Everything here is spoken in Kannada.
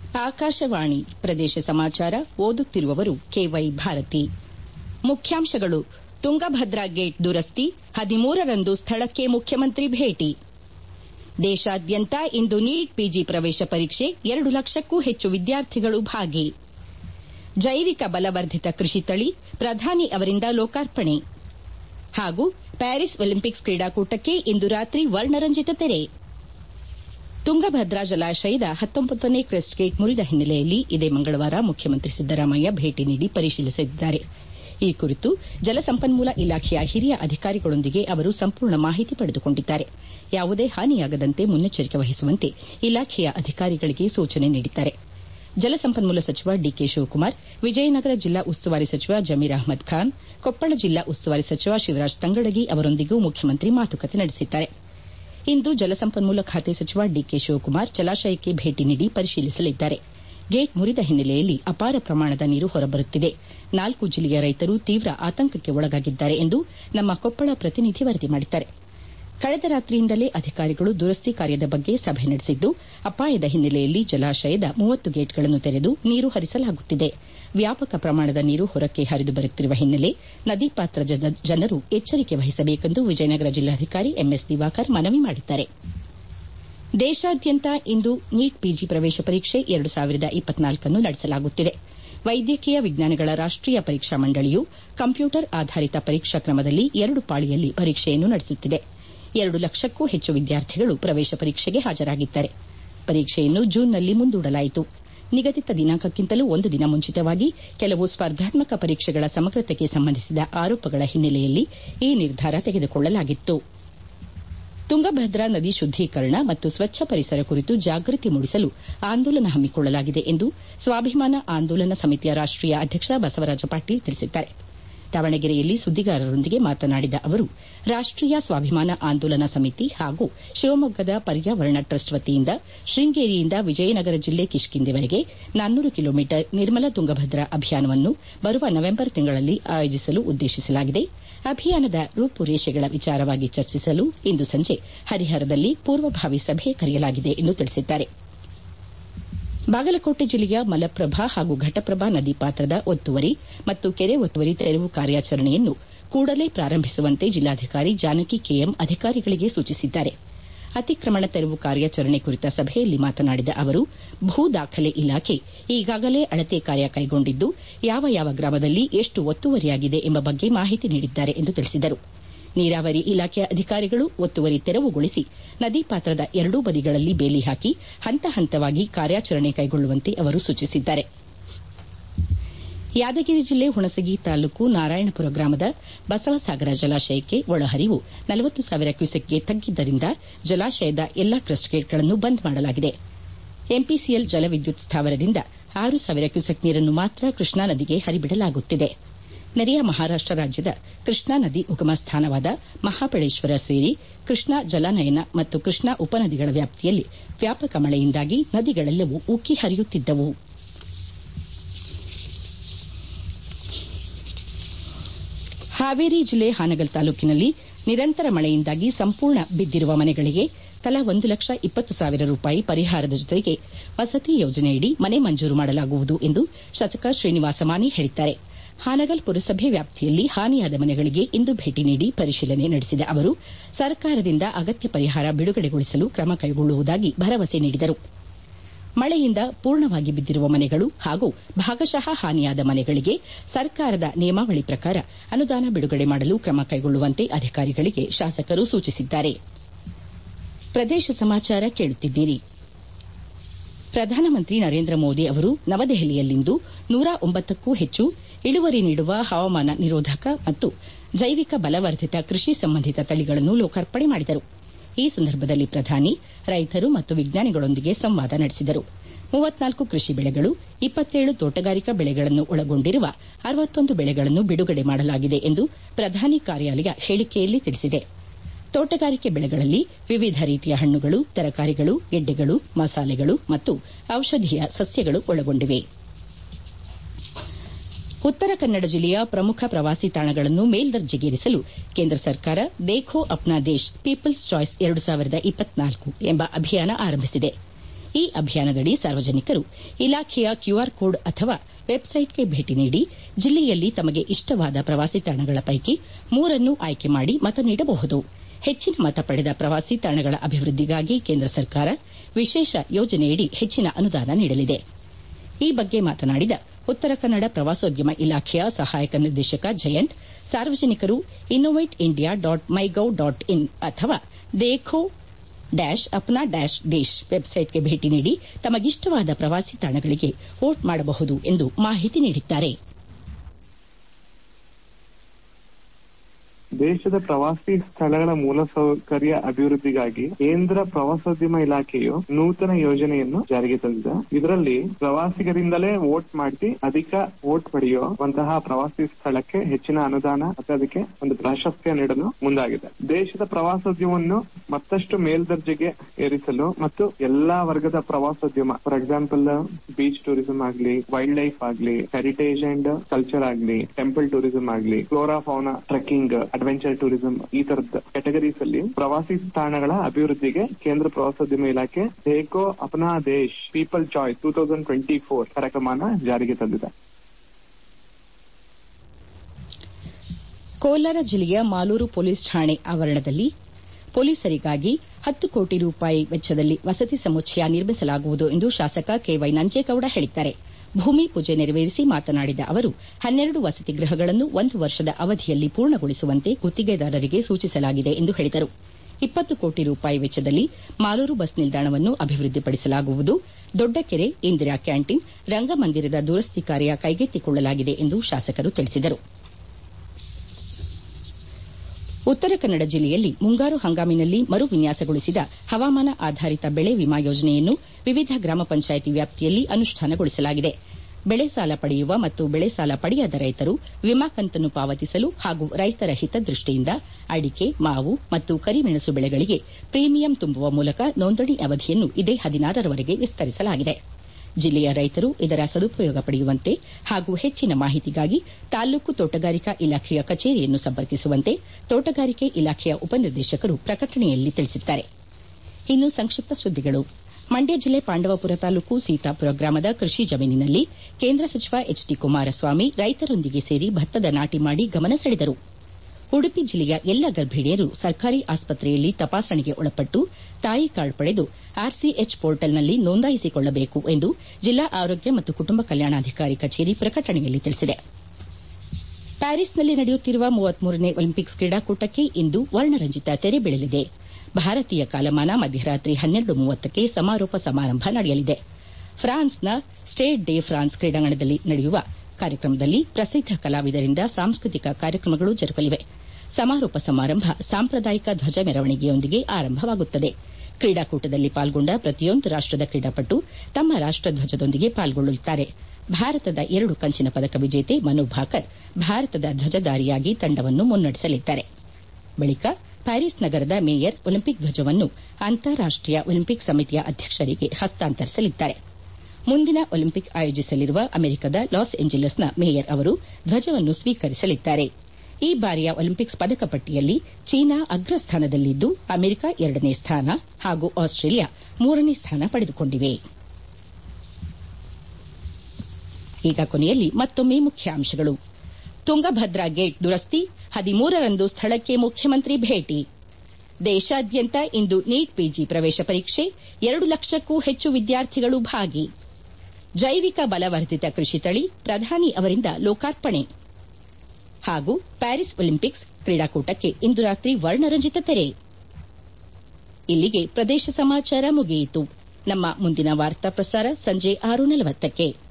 ಆಕಾಶವಾಣಿ ಪ್ರದೇಶ ಸಮಾಚಾರ ಓದುತ್ತಿರುವವರು ಕೆವೈ ಭಾರತಿ. ಮುಖ್ಯಾಂಶಗಳು. ತುಂಗಭದ್ರಾ ಗೇಟ್ ದುರಸ್ತಿ 13ರಂದು ಸ್ಥಳಕ್ಕೆ ಮುಖ್ಯಮಂತ್ರಿ ಭೇಟಿ. ದೇಶಾದ್ಯಂತ ಇಂದು ನೀಟ್ ಪಿಜಿ ಪ್ರವೇಶ ಪರೀಕ್ಷೆ 2 ಲಕ್ಷಕ್ಕೂ ಹೆಚ್ಚು ವಿದ್ಯಾರ್ಥಿಗಳು ಭಾಗಿ. ಜೈವಿಕ ಬಲವರ್ಧಿತ ಕೃಷಿ ತಳಿ ಪ್ರಧಾನಿ ಅವರಿಂದ ಲೋಕಾರ್ಪಣೆ. ಹಾಗೂ ಪ್ಯಾರಿಸ್ ಒಲಿಂಪಿಕ್ಸ್ ಕ್ರೀಡಾಕೂಟಕ್ಕೆ ಇಂದು ರಾತ್ರಿ ವರ್ಣರಂಜಿತ ತೆರೆ. ತುಂಗಭದ್ರಾ ಜಲಾಶಯದ 19ನೇ ಕ್ರೆಸ್ಟ್ ಗೇಟ್ ಮುರಿದ ಹಿನ್ನೆಲೆಯಲ್ಲಿ ಇದೇ ಮಂಗಳವಾರ ಮುಖ್ಯಮಂತ್ರಿ ಸಿದ್ದರಾಮಯ್ಯ ಭೇಟಿ ನೀಡಿ ಪರಿಶೀಲಿಸಿದ್ದಾರೆ. ಈ ಕುರಿತು ಜಲಸಂಪನ್ಮೂಲ ಇಲಾಖೆಯ ಹಿರಿಯ ಅಧಿಕಾರಿಗಳೊಂದಿಗೆ ಅವರು ಸಂಪೂರ್ಣ ಮಾಹಿತಿ ಪಡೆದುಕೊಂಡಿದ್ದಾರೆ. ಯಾವುದೇ ಹಾನಿಯಾಗದಂತೆ ಮುನ್ನೆಚ್ಚರಿಕೆ ವಹಿಸುವಂತೆ ಇಲಾಖೆಯ ಅಧಿಕಾರಿಗಳಿಗೆ ಸೂಚನೆ ನೀಡಿದ್ದಾರೆ. ಜಲಸಂಪನ್ಮೂಲ ಸಚಿವ ಡಿಕೆ ಶಿವಕುಮಾರ್, ವಿಜಯನಗರ ಜಿಲ್ಲಾ ಉಸ್ತುವಾರಿ ಸಚಿವ ಜಮೀರ್ ಅಹ್ಮದ್ ಖಾನ್, ಕೊಪ್ಪಳ ಜಿಲ್ಲಾ ಉಸ್ತುವಾರಿ ಸಚಿವ ಶಿವರಾಜ್ ತಂಗಡಗಿ ಅವರೊಂದಿಗೂ ಮುಖ್ಯಮಂತ್ರಿ ಮಾತುಕತೆ ನಡೆಸಿದ್ದಾರೆ. ಇಂದು ಜಲಸಂಪನ್ಮೂಲ ಖಾತೆ ಸಚಿವ ಡಿಕೆ ಶಿವಕುಮಾರ್ ಜಲಾಶಯಕ್ಕೆ ಭೇಟಿ ನೀಡಿ ಪರಿಶೀಲಿಸಲಿದ್ದಾರೆ. ಗೇಟ್ ಮುರಿದ ಹಿನ್ನೆಲೆಯಲ್ಲಿ ಅಪಾರ ಪ್ರಮಾಣದ ನೀರು ಹೊರಬರುತ್ತಿದೆ. 4 ಜಿಲ್ಲೆಯ ರೈತರು ತೀವ್ರ ಆತಂಕಕ್ಕೆ ಒಳಗಾಗಿದ್ದಾರೆ ಎಂದು ನಮ್ಮ ಕೊಪ್ಪಳ ಪ್ರತಿನಿಧಿ ವರದಿ ಮಾಡಿದ್ದಾರೆ. ಕಳೆದ ರಾತ್ರಿಯಿಂದಲೇ ಅಧಿಕಾರಿಗಳು ದುರಸ್ತಿ ಕಾರ್ಯದ ಬಗ್ಗೆ ಸಭೆ ನಡೆಸಿದ್ದು, ಅಪಾಯದ ಹಿನ್ನೆಲೆಯಲ್ಲಿ ಜಲಾಶಯದ 30 ಗೇಟ್ಗಳನ್ನು ತೆರೆದು ನೀರು ಹರಿಸಲಾಗುತ್ತಿದೆ. ವ್ಯಾಪಕ ಪ್ರಮಾಣದ ನೀರು ಹೊರಕ್ಕೆ ಹರಿದು ಬರುತ್ತಿರುವ ಹಿನ್ನೆಲೆ ನದಿ ಪಾತ್ರದ ಜನರು ಎಚ್ಚರಿಕೆ ವಹಿಸಬೇಕೆಂದು ವಿಜಯನಗರ ಜಿಲ್ಲಾಧಿಕಾರಿ ಎಂಎಸ್ ದಿವಾಕರ್ ಮನವಿ ಮಾಡಿದ್ದಾರೆ. ದೇಶಾದ್ಯಂತ ಇಂದು ನೀಟ್ ಪಿಜಿ ಪ್ರವೇಶ ಪರೀಕ್ಷೆ 2024 ನಡೆಸಲಾಗುತ್ತಿದೆ. ವೈದ್ಯಕೀಯ ವಿಜ್ಞಾನಗಳ ರಾಷ್ಟೀಯ ಪರೀಕ್ಷಾ ಮಂಡಳಿಯು ಕಂಪ್ಯೂಟರ್ ಆಧಾರಿತ ಪರೀಕ್ಷಾ ಕ್ರಮದಲ್ಲಿ 2 ಪಾಳಿಯಲ್ಲಿ ಪರೀಕ್ಷೆಯನ್ನು ನಡೆಸುತ್ತಿದೆ. 2 ಲಕ್ಷಕ್ಕೂ ಹೆಚ್ಚು ವಿದ್ಯಾರ್ಥಿಗಳು ಪ್ರವೇಶ ಪರೀಕ್ಷೆಗೆ ಹಾಜರಾಗಿದ್ದಾರೆ. ಪರೀಕ್ಷೆಯನ್ನು ಜೂನ್ನಲ್ಲಿ ಮುಂದೂಡಲಾಯಿತು. ನಿಗದಿತ ದಿನಾಂಕಕ್ಕಿಂತಲೂ 1 ದಿನ ಮುಂಚಿತವಾಗಿ ಕೆಲವು ಸ್ಪರ್ಧಾತ್ಮಕ ಪರೀಕ್ಷೆಗಳ ಸಮಗ್ರತೆಗೆ ಸಂಬಂಧಿಸಿದ ಆರೋಪಗಳ ಹಿನ್ನೆಲೆಯಲ್ಲಿ ಈ ನಿರ್ಧಾರ ತೆಗೆದುಕೊಳ್ಳಲಾಗಿತ್ತು. ತುಂಗಭದ್ರಾ ನದಿ ಶುದ್ದೀಕರಣ ಮತ್ತು ಸ್ವಚ್ಛ ಪರಿಸರ ಕುರಿತು ಜಾಗೃತಿ ಮೂಡಿಸಲು ಆಂದೋಲನ ಹಮ್ಮಿಕೊಳ್ಳಲಾಗಿದೆ ಎಂದು ಸ್ವಾಭಿಮಾನ ಆಂದೋಲನ ಸಮಿತಿಯ ರಾಷ್ಟೀಯ ಅಧ್ಯಕ್ಷ ಬಸವರಾಜ ಪಾಟೀಲ್ ತಿಳಿಸಿದ್ದಾರೆ. ದಾವಣಗೆರೆಯಲ್ಲಿ ಸುದ್ದಿಗಾರರೊಂದಿಗೆ ಮಾತನಾಡಿದ ಅವರು, ರಾಷ್ಟೀಯ ಸ್ವಾಭಿಮಾನ ಆಂದೋಲನ ಸಮಿತಿ ಹಾಗೂ ಶಿವಮೊಗ್ಗದ ಪರ್ಯಾವರಣ ಟ್ರಸ್ಟ್ ವತಿಯಿಂದ ಶೃಂಗೇರಿಯಿಂದ ವಿಜಯನಗರ ಜಿಲ್ಲೆ ಕಿಷ್ಕಿಂಧೆವರೆಗೆ 400 ಕಿಲೋಮೀಟರ್ ನಿರ್ಮಲ ತುಂಗಭದ್ರಾ ಅಭಿಯಾನವನ್ನು ಬರುವ ನವೆಂಬರ್ ತಿಂಗಳಲ್ಲಿ ಆಯೋಜಿಸಲು ಉದ್ದೇಶಿಸಲಾಗಿದೆ. ಅಭಿಯಾನದ ರೂಪುರೇಷೆಗಳ ವಿಚಾರವಾಗಿ ಚರ್ಚಿಸಲು ಇಂದು ಸಂಜೆ ಹರಿಹರದಲ್ಲಿ ಪೂರ್ವಭಾವಿ ಸಭೆ ಕರೆಯಲಾಗಿದೆ ಎಂದು ತಿಳಿಸಿದ್ದಾರೆ. ಬಾಗಲಕೋಟೆ ಜಿಲ್ಲೆಯ ಮಲಪ್ರಭಾ ಹಾಗೂ ಘಟಪ್ರಭಾ ನದಿ ಪಾತ್ರದ ಒತ್ತುವರಿ ಮತ್ತು ಕೆರೆ ಒತ್ತುವರಿ ತೆರವು ಕಾರ್ಯಾಚರಣೆಯನ್ನು ಕೂಡಲೇ ಪ್ರಾರಂಭಿಸುವಂತೆ ಜಿಲ್ಲಾಧಿಕಾರಿ ಜಾನಕಿ ಕೆಎಂ ಅಧಿಕಾರಿಗಳಿಗೆ ಸೂಚಿಸಿದ್ದಾರೆ. ಅತಿಕ್ರಮಣ ತೆರವು ಕಾರ್ಯಾಚರಣೆ ಕುರಿತ ಸಭೆಯಲ್ಲಿ ಮಾತನಾಡಿದ ಅವರು, ಭೂ ದಾಖಲೆ ಇಲಾಖೆ ಈಗಾಗಲೇ ಅಳತೆ ಕಾರ್ಯ ಕೈಗೊಂಡಿದ್ದು, ಯಾವ ಗ್ರಾಮದಲ್ಲಿ ಎಷ್ಟು ಒತ್ತುವರಿಯಾಗಿದೆ ಎಂಬ ಬಗ್ಗೆ ಮಾಹಿತಿ ನೀಡಿದ್ದಾರೆ ಎಂದು ತಿಳಿಸಿದರು. ನೀರಾವರಿ ಇಲಾಖೆಯ ಅಧಿಕಾರಿಗಳು ಒತ್ತುವರಿ ತೆರವುಗೊಳಿಸಿ ನದಿ ಪಾತ್ರದ 2 ಬದಿಗಳಲ್ಲಿ ಬೇಲಿ ಹಾಕಿ ಹಂತ ಹಂತವಾಗಿ ಕಾರ್ಯಾಚರಣೆ ಕೈಗೊಳ್ಳುವಂತೆ ಅವರು ಸೂಚಿಸಿದ್ದಾರೆ. ಯಾದಗಿರಿ ಜಿಲ್ಲೆ ಹುಣಸಗಿ ತಾಲೂಕು ನಾರಾಯಣಪುರ ಗ್ರಾಮದ ಬಸವಸಾಗರ ಜಲಾಶಯಕ್ಕೆ ಒಳಹರಿವು 40,000 ಕ್ಯೂಸೆಕ್ಗೆ ತಗ್ಗಿದ್ದರಿಂದ ಜಲಾಶಯದ ಎಲ್ಲಾ ಕ್ರಸ್ಟ್ ಗೇಟ್ಗಳನ್ನು ಬಂದ್ ಮಾಡಲಾಗಿದೆ. ಎಂಪಿಸಿಎಲ್ ಜಲವಿದ್ಯುತ್ ಸ್ಥಾವರದಿಂದ 6,000 ಕ್ಯೂಸೆಕ್ ನೀರನ್ನು ಮಾತ್ರ ಕೃಷ್ಣಾ ನದಿಗೆ ಹರಿಬಿಡಲಾಗುತ್ತಿದೆ. ನೆರೆಯ ಮಹಾರಾಷ್ಟ ರಾಜ್ಯದ ಕೃಷ್ಣಾ ನದಿ ಉಗಮ ಸ್ಥಾನವಾದ ಮಹಾಬಳೇಶ್ವರ ಸೇರಿ ಕೃಷ್ಣಾ ಜಲಾನಯನ ಮತ್ತು ಕೃಷ್ಣಾ ಉಪನದಿಗಳ ವ್ಯಾಪ್ತಿಯಲ್ಲಿ ವ್ಯಾಪಕ ಮಳೆಯಿಂದಾಗಿ ನದಿಗಳೆಲ್ಲವೂ ಉಕ್ಕಿ ಹರಿಯುತ್ತಿದ್ದವು. ಹಾವೇರಿ ಜಿಲ್ಲೆ ಹಾನಗಲ್ ತಾಲೂಕಿನಲ್ಲಿ ನಿರಂತರ ಮಳೆಯಿಂದಾಗಿ ಸಂಪೂರ್ಣ ಬಿದ್ದಿರುವ ಮನೆಗಳಿಗೆ ತಲಾ 1,20,000 ರೂಪಾಯಿ ಪರಿಹಾರದ ಜೊತೆಗೆ ವಸತಿ ಯೋಜನೆಯಡಿ ಮನೆ ಮಂಜೂರು ಮಾಡಲಾಗುವುದು ಎಂದು ಶಾಸಕ ಶ್ರೀನಿವಾಸ ಮಾನಿ ಹೇಳಿದ್ದಾರೆ. ಹಾನಗಲ್ ಪುರಸಭೆ ವ್ಯಾಪ್ತಿಯಲ್ಲಿ ಹಾನಿಯಾದ ಮನೆಗಳಿಗೆ ಇಂದು ಭೇಟಿ ನೀಡಿ ಪರಿಶೀಲನೆ ನಡೆಸಿದ ಅವರು, ಸರ್ಕಾರದಿಂದ ಅಗತ್ಯ ಪರಿಹಾರ ಬಿಡುಗಡೆಗೊಳಿಸಲು ಕ್ರಮ ಕೈಗೊಳ್ಳುವುದಾಗಿ ಭರವಸೆ ನೀಡಿದರು. ಮಳೆಯಿಂದ ಪೂರ್ಣವಾಗಿ ಬಿದ್ದಿರುವ ಮನೆಗಳು ಹಾಗೂ ಭಾಗಶಃ ಹಾನಿಯಾದ ಮನೆಗಳಿಗೆ ಸರ್ಕಾರದ ನಿಯಮಾವಳಿ ಪ್ರಕಾರ ಅನುದಾನ ಬಿಡುಗಡೆ ಮಾಡಲು ಕ್ರಮ ಕೈಗೊಳ್ಳುವಂತೆ ಅಧಿಕಾರಿಗಳಿಗೆ ಶಾಸಕರು ಸೂಚಿಸಿದ್ದಾರೆ. ಪ್ರದೇಶ ಸಮಾಚಾರ ಕೇಳುತ್ತಿದ್ದೀರಿ. ಪ್ರಧಾನಮಂತ್ರಿ ನರೇಂದ್ರ ಮೋದಿ ಅವರು ನವದೆಹಲಿಯಲ್ಲಿಂದು 109ಕ್ಕೂ ಹೆಚ್ಚು ಇಳುವರಿ ನೀಡುವ ಹವಾಮಾನ ನಿರೋಧಕ ಮತ್ತು ಜೈವಿಕ ಬಲವರ್ಧಿತ ಕೃಷಿ ಸಂಬಂಧಿತ ತಳಿಗಳನ್ನು ಲೋಕಾರ್ಪಣೆ ಮಾಡಿದರು. ಈ ಸಂದರ್ಭದಲ್ಲಿ ಪ್ರಧಾನಿ ರೈತರು ಮತ್ತು ವಿಜ್ಞಾನಿಗಳೊಂದಿಗೆ ಸಂವಾದ ನಡೆಸಿದರು. 34 ಕೃಷಿ ಬೆಳೆಗಳು, 27 ತೋಟಗಾರಿಕಾ ಬೆಳೆಗಳನ್ನು ಒಳಗೊಂಡಿರುವ 61 ಬೆಳೆಗಳನ್ನು ಬಿಡುಗಡೆ ಮಾಡಲಾಗಿದೆ ಎಂದು ಪ್ರಧಾನಿ ಕಾರ್ಯಾಲಯ ಹೇಳಿಕೆಯಲ್ಲಿ ತಿಳಿಸಿದೆ. ತೋಟಗಾರಿಕೆ ಬೆಳೆಗಳಲ್ಲಿ ವಿವಿಧ ರೀತಿಯ ಹಣ್ಣುಗಳು, ತರಕಾರಿಗಳು, ಗೆಡ್ಡೆಗಳು, ಮಸಾಲೆಗಳು ಮತ್ತು ಔಷಧೀಯ ಸಸ್ಯಗಳು ಒಳಗೊಂಡಿವೆ. ಉತ್ತರ ಕನ್ನಡ ಜಿಲ್ಲೆಯ ಪ್ರಮುಖ ಪ್ರವಾಸಿ ತಾಣಗಳನ್ನು ಮೇಲ್ದರ್ಜೆಗೇರಿಸಲು ಕೇಂದ್ರ ಸರ್ಕಾರ ದೇಖೋ ಅಪ್ನಾ ದೇಶ್ ಪೀಪಲ್ಸ್ ಚಾಯ್ಸ್ 2024 ಎಂಬ ಅಭಿಯಾನ ಆರಂಭಿಸಿದೆ. ಈ ಅಭಿಯಾನದಡಿ ಸಾರ್ವಜನಿಕರು ಇಲಾಖೆಯ ಕ್ಯೂಆರ್ ಕೋಡ್ ಅಥವಾ ವೆಬ್ಸೈಟ್ಗೆ ಭೇಟಿ ನೀಡಿ ಜಿಲ್ಲೆಯಲ್ಲಿ ತಮಗೆ ಇಷ್ಟವಾದ ಪ್ರವಾಸಿ ತಾಣಗಳ ಪೈಕಿ 3 ಆಯ್ಕೆ ಮಾಡಿ ಮತ ನೀಡಬಹುದು. ಹೆಚ್ಚಿನ ಮತ ಪಡೆದ ಪ್ರವಾಸಿ ತಾಣಗಳ ಅಭಿವೃದ್ಧಿಗಾಗಿ ಕೇಂದ್ರ ಸರ್ಕಾರ ವಿಶೇಷ ಯೋಜನೆಯಡಿ ಹೆಚ್ಚಿನ ಅನುದಾನ ನೀಡಲಿದೆ. ಈ ಬಗ್ಗೆ ಮಾತನಾಡಿದ ಉತ್ತರ ಕನ್ನಡ ಪ್ರವಾಸೋದ್ಯಮ ಇಲಾಖೆಯ ಸಹಾಯಕ ನಿರ್ದೇಶಕ ಜಯಂತ್, ಸಾರ್ವಜನಿಕರು innovateindia.mygov.in ಅಥವಾ dekho-apna-desh ವೆಬ್ಸೈಟ್ಗೆ ಭೇಟಿ ನೀಡಿ ತಮಗಿಷ್ಟವಾದ ಪ್ರವಾಸಿ ತಾಣಗಳಿಗೆ ವೋಟ್ ಮಾಡಬಹುದು ಎಂದು ಮಾಹಿತಿ ನೀಡಿದ್ದಾರೆ. ದೇಶದ ಪ್ರವಾಸಿ ಸ್ಥಳಗಳ ಮೂಲಸೌಕರ್ಯ ಅಭಿವೃದ್ಧಿಗಾಗಿ ಕೇಂದ್ರ ಪ್ರವಾಸೋದ್ಯಮ ಇಲಾಖೆಯು ನೂತನ ಯೋಜನೆಯನ್ನು ಜಾರಿಗೆ ತಂದಿದೆ. ಇದರಲ್ಲಿ ಪ್ರವಾಸಿಗರಿಂದಲೇ ವೋಟ್ ಮಾಡಿ ಅಧಿಕ ವೋಟ್ ಪಡೆಯುವಂತಹ ಪ್ರವಾಸಿ ಸ್ಥಳಕ್ಕೆ ಹೆಚ್ಚಿನ ಅನುದಾನ ಮತ್ತು ಅದಕ್ಕೆ ಒಂದು ಪ್ರಾಶಸ್ತ್ಯ ನೀಡಲು ಮುಂದಾಗಿದೆ. ದೇಶದ ಪ್ರವಾಸೋದ್ಯಮವನ್ನು ಮತ್ತಷ್ಟು ಮೇಲ್ದರ್ಜೆಗೆ ಏರಿಸಲು ಮತ್ತು ಎಲ್ಲಾ ವರ್ಗದ ಪ್ರವಾಸೋದ್ಯಮ, ಫಾರ್ ಎಕ್ಸಾಂಪಲ್ ಬೀಚ್ ಟೂರಿಸಂ ಆಗಲಿ, ವೈಲ್ಡ್ ಲೈಫ್ ಆಗಲಿ, ಹೆರಿಟೇಜ್ ಅಂಡ್ ಕಲ್ಚರ್ ಆಗಲಿ, ಟೆಂಪಲ್ ಟೂರಿಸಂ ಆಗಲಿ, flora fauna, trekking, adventure tourism, ಈ ತರದ ಕ್ಯಾಟಗರೀಸ್ ಅಲ್ಲಿ ಪ್ರವಾಸಿ ತಾಣಗಳ ಅಭಿವೃದ್ಧಿಗೆ ಕೇಂದ್ರ ಪ್ರವಾಸೋದ್ಯಮ ಇಲಾಖೆ ದೇಖೋ ಅಪ್ನಾ ದೇಶ್ ಪೀಪಲ್ ಚಾಯ್ಸ್ 2024 ಕಾರ್ಯಕ್ರಮನ ಜಾರಿಗೆ ತಂದಿದೆ. ಕೋಲಾರ ಜಿಲ್ಲೆಯ ಮಾಲೂರು ಪೊಲೀಸ್ ಠಾಣೆ ಆವರಣದಲ್ಲಿ ಪೊಲೀಸರಿಗಾಗಿ 10 ಕೋಟಿ ರೂಪಾಯಿ ವೆಚ್ಚದಲ್ಲಿ ವಸತಿ ಸಮುಚ್ಚಯ ನಿರ್ಮಿಸಲಾಗುವುದು ಎಂದು ಶಾಸಕ ಕೆವೈ ನಂಜೇಗೌಡ ಹೇಳಿದ್ದಾರೆ. ಭೂಮಿ ಪೂಜೆ ನೆರವೇರಿಸಿ ಮಾತನಾಡಿದ ಅವರು 12 ವಸತಿ ಗೃಹಗಳನ್ನು 1 ವರ್ಷದ ಅವಧಿಯಲ್ಲಿ ಪೂರ್ಣಗೊಳಿಸುವಂತೆ ಗುತ್ತಿಗೆದಾರರಿಗೆ ಸೂಚಿಸಲಾಗಿದೆ ಎಂದು ಹೇಳಿದರು. 20 ಕೋಟಿ ರೂಪಾಯಿ ವೆಚ್ಚದಲ್ಲಿ ಮಾಲೂರು ಬಸ್ ನಿಲ್ದಾಣವನ್ನು ಅಭಿವೃದ್ಧಿಪಡಿಸಲಾಗುವುದು. ದೊಡ್ಡಕೆರೆ, ಇಂದಿರಾ ಕ್ಯಾಂಟೀನ್, ರಂಗಮಂದಿರದ ದುರಸ್ತಿ ಕಾರ್ಯ ಕೈಗೆತ್ತಿಕೊಳ್ಳಲಾಗಿದೆ ಎಂದು ಶಾಸಕರು ತಿಳಿಸಿದರು. ಉತ್ತರ ಕನ್ನಡ ಜಿಲ್ಲೆಯಲ್ಲಿ ಮುಂಗಾರು ಹಂಗಾಮಿನಲ್ಲಿ ಮರು ವಿನ್ಯಾಸಗೊಳಿಸಿದ ಹವಾಮಾನ ಆಧಾರಿತ ಬೆಳೆ ವಿಮಾ ಯೋಜನೆಯನ್ನು ವಿವಿಧ ಗ್ರಾಮ ಪಂಚಾಯಿತಿ ವ್ಯಾಪ್ತಿಯಲ್ಲಿ ಅನುಷ್ಠಾನಗೊಳಿಸಲಾಗಿದೆ. ಬೆಳೆ ಸಾಲ ಪಡೆಯುವ ಮತ್ತು ಬೆಳೆ ಸಾಲ ಪಡೆಯದ ರೈತರು ವಿಮಾ ಕಂತನ್ನು ಪಾವತಿಸಲು ಹಾಗೂ ರೈತರ ಹಿತದೃಷ್ಟಿಯಿಂದ ಅಡಿಕೆ, ಮಾವು ಮತ್ತು ಕರಿಮೆಣಸು ಬೆಳೆಗಳಿಗೆ ಪ್ರೀಮಿಯಂ ತುಂಬುವ ಮೂಲಕ ನೋಂದಣಿ ಅವಧಿಯನ್ನು ಇದೇ 16ರವರೆಗೆ ವಿಸ್ತರಿಸಲಾಗಿದೆ. ಜಿಲ್ಲೆಯ ರೈತರು ಇದರ ಸದುಪಯೋಗ ಪಡೆಯುವಂತೆ ಹಾಗೂ ಹೆಚ್ಚಿನ ಮಾಹಿತಿಗಾಗಿ ತಾಲೂಕು ತೋಟಗಾರಿಕಾ ಇಲಾಖೆಯ ಕಚೇರಿಯನ್ನು ಸಂಪರ್ಕಿಸುವಂತೆ ತೋಟಗಾರಿಕೆ ಇಲಾಖೆಯ ಉಪನಿರ್ದೇಶಕರು ಪ್ರಕಟಣೆಯಲ್ಲಿ ತಿಳಿಸಿದ್ದಾರೆ. ಇನ್ನು ಸಂಕ್ಷಿಪ್ತ ಸುದ್ದಿಗಳು. ಮಂಡ್ಯ ಜಿಲ್ಲೆ ಪಾಂಡವಪುರ ತಾಲೂಕು ಸೀತಾಪುರ ಗ್ರಾಮದ ಕೃಷಿ ಜಮೀನಿನಲ್ಲಿ ಕೇಂದ್ರ ಸಚಿವ ಎಚ್ ಡಿ ಕುಮಾರಸ್ವಾಮಿ ರೈತರೊಂದಿಗೆ ಸೇರಿ ಭತ್ತದ ನಾಟಿ ಮಾಡಿ ಗಮನ ಸೆಳೆದರು. ಉಡುಪಿ ಜಿಲ್ಲೆಯ ಎಲ್ಲ ಗರ್ಭಿಣಿಯರು ಸರ್ಕಾರಿ ಆಸ್ಪತ್ರೆಯಲ್ಲಿ ತಪಾಸಣೆಗೆ ಒಳಪಟ್ಟು ತಾಯಿ ಕಾರ್ಡ್ ಪಡೆದು ಆರ್ಸಿಎಚ್ ಪೋರ್ಟಲ್ನಲ್ಲಿ ನೋಂದಾಯಿಸಿಕೊಳ್ಳಬೇಕು ಎಂದು ಜಿಲ್ಲಾ ಆರೋಗ್ಯ ಮತ್ತು ಕುಟುಂಬ ಕಲ್ಯಾಣಾಧಿಕಾರಿ ಕಚೇರಿ ಪ್ರಕಟಣೆಯಲ್ಲಿ ತಿಳಿಸಿದೆ. ಪ್ಯಾರಿಸ್ನಲ್ಲಿ ನಡೆಯುತ್ತಿರುವ 33ನೇ ಒಲಿಂಪಿಕ್ಸ್ ಕ್ರೀಡಾಕೂಟಕ್ಕೆ ಇಂದು ವರ್ಣರಂಜಿತ ತೆರೆ ಬೀಳಲಿದೆ. ಭಾರತೀಯ ಕಾಲಮಾನ ಮಧ್ಯರಾತ್ರಿ 12:30ಕ್ಕೆ ಸಮಾರೋಪ ಸಮಾರಂಭ ನಡೆಯಲಿದೆ. ಫ್ರಾನ್ಸ್ನ ಸ್ಟೇಡ್ ಡೆ ಫ್ರಾನ್ಸ್ ಕ್ರೀಡಾಂಗಣದಲ್ಲಿ ನಡೆಯುವ ಕಾರ್ಯಕ್ರಮದಲ್ಲಿ ಪ್ರಸಿದ್ಧ ಕಲಾವಿದರಿಂದ ಸಾಂಸ್ಕೃತಿಕ ಕಾರ್ಯಕ್ರಮಗಳು ಜರುಗಲಿವೆ. ಸಮಾರೋಪ ಸಮಾರಂಭ ಸಾಂಪ್ರದಾಯಿಕ ಧ್ವಜ ಮೆರವಣಿಗೆಯೊಂದಿಗೆ ಆರಂಭವಾಗುತ್ತದೆ. ಕ್ರೀಡಾಕೂಟದಲ್ಲಿ ಪಾಲ್ಗೊಂಡ ಪ್ರತಿಯೊಂದು ರಾಷ್ಟದ ಕ್ರೀಡಾಪಟು ತಮ್ಮ ರಾಷ್ಟಧ್ವಜದೊಂದಿಗೆ ಪಾಲ್ಗೊಳ್ಳಲಿದ್ದಾರೆ. ಭಾರತದ 2 ಕಂಚಿನ ಪದಕ ವಿಜೇತೆ ಮನು ಭಾಕರ್ ಭಾರತದ ಧ್ವಜಧಾರಿಯಾಗಿ ತಂಡವನ್ನು ಮುನ್ನಡೆಸಲಿದ್ದಾರೆ. ಬಳಿಕ ಪ್ಯಾರಿಸ್ ನಗರದ ಮೇಯರ್ ಒಲಿಂಪಿಕ್ ಧ್ವಜವನ್ನು ಅಂತಾರಾಷ್ಟೀಯ ಒಲಿಂಪಿಕ್ ಸಮಿತಿಯ ಅಧ್ಯಕ್ಷರಿಗೆ ಹಸ್ತಾಂತರಿಸಲಿದ್ದಾರೆ. ಮುಂದಿನ ಒಲಿಂಪಿಕ್ ಆಯೋಜಿಸಲಿರುವ ಅಮೆರಿಕದ ಲಾಸ್ ಏಂಜಲೀಸ್ನ ಮೇಯರ್ ಅವರು ಧ್ವಜವನ್ನು ಸ್ವೀಕರಿಸಲಿದ್ದಾರೆ. ಈ ಬಾರಿಯ ಒಲಿಂಪಿಕ್ಸ್ ಪದಕ ಪಟ್ಟಿಯಲ್ಲಿ ಚೀನಾ ಅಗ್ರಸ್ಥಾನದಲ್ಲಿದ್ದು ಅಮೆರಿಕ 2ನೇ ಸ್ಥಾನ ಹಾಗೂ ಆಸ್ಟ್ರೇಲಿಯಾ 3ನೇ ಸ್ಥಾನ ಪಡೆದುಕೊಂಡಿವೆ. ಈಗ ಕೊನೆಯಲ್ಲಿ ಮತ್ತೊಮ್ಮೆ ಮುಖ್ಯಾಂಶಗಳು. ತುಂಗಭದ್ರಾ ಗೇಟ್ ದುರಸ್ತಿ, 13ರಂದು ಸ್ಥಳಕ್ಕೆ ಮುಖ್ಯಮಂತ್ರಿ ಭೇಟಿ. ದೇಶಾದ್ಯಂತ ಇಂದು ನೀಟ್ ಪಿಜಿ ಪ್ರವೇಶ ಪರೀಕ್ಷೆ, 2 ಲಕ್ಷಕ್ಕೂ ಹೆಚ್ಚು ವಿದ್ಯಾರ್ಥಿಗಳು ಭಾಗಿ. ಜೈವಿಕ ಬಲವರ್ಧಿತ ಕೃಷಿ ತಳಿ, ಪ್ರಧಾನಿ ಅವರಿಂದ ಲೋಕಾರ್ಪಣೆ. ಹಾಗೂ ಪ್ಯಾರಿಸ್ ಒಲಿಂಪಿಕ್ಸ್ ಕ್ರೀಡಾಕೂಟಕ್ಕೆ ಇಂದು ರಾತ್ರಿ ವರ್ಣರಂಜಿತ ತೆರೆ. ಇಲ್ಲಿಗೆ ಪ್ರದೇಶ ಸಮಾಚಾರ ಮುಗಿಯಿತು. ನಮ್ಮ ಮುಂದಿನ ವಾರ್ತಾ ಪ್ರಸಾರ ಸಂಜೆ 6:40ಕ್ಕೆ.